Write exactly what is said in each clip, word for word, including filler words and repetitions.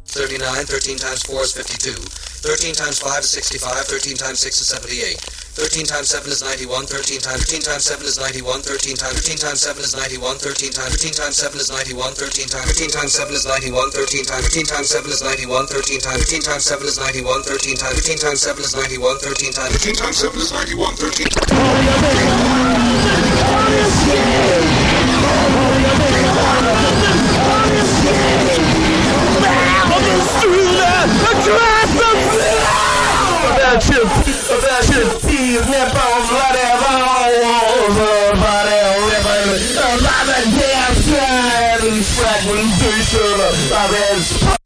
thirty-nine. thirteen times four is fifty-two. thirteen times five is sixty-five. thirteen times six is seventy-eight. thirteen times seven is ninety-one. thirteen times thirteen times seven is ninety-one. thirteen times thirteen times seven is ninety-one. thirteen times thirteen times seven is ninety-one. thirteen times thirteen times seven is ninety-one. thirteen times thirteen times seven is ninety-one. thirteen times thirteen times seven is ninety-one. thirteen times thirteen times seven is ninety-one. thirteen times thirteen times seven is ninety-one. thirteen About your, about your teeth, nipples, whatever, whatever, about the damn time and fragmentation of his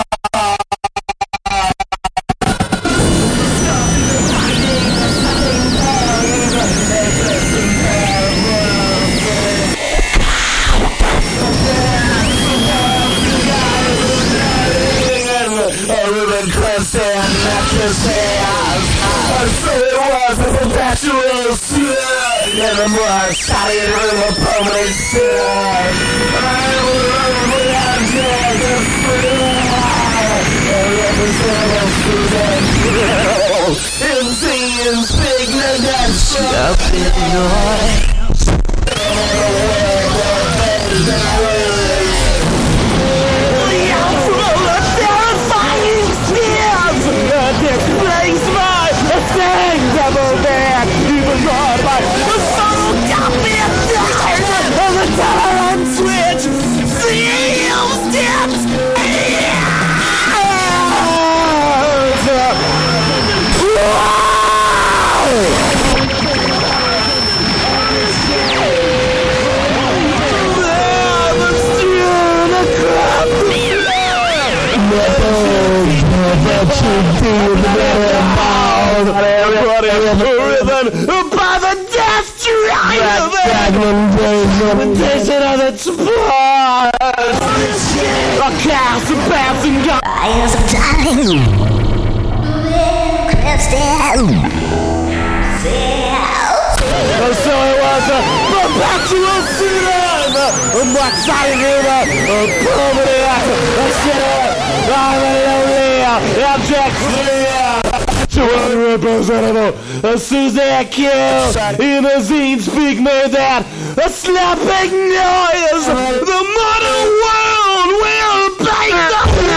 so it was a perpetual sin, and the more I started with a permanent sin, I would run without drag and freedom, a representative Indians, big negation, up in noise. Double back, even more by the subtle copy of time of the tolerant switch. Seals dips. Driven by the death drive fragmentation of its parts. A chaos of passing God. Eyes of time. Crystal. So it was a perpetual sin. A one-sided river. A permanent. A sinner. I'm a lonely object. To unrepresentable, a Suzanne kill in a zine speak made that a slapping noise. The modern world will break the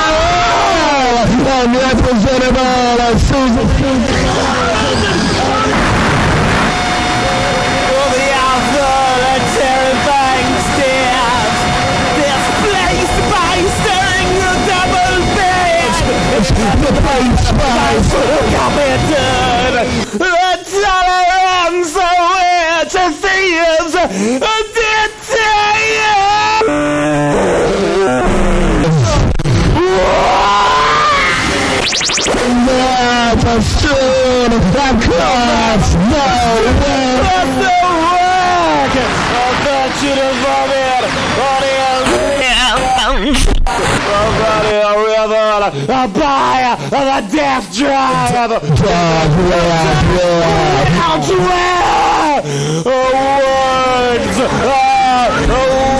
unrepresentable, a Suzanne. For the alpha, the terrifying stairs, displaced by staring the double page. The place by committed the tolerance of which a thieves a detail. Never stood the cross, no way. That's the work of virtue to vomit on the Nobody a river, a buyer of a death drive. Dog rap, rap. Out where? Words, uh,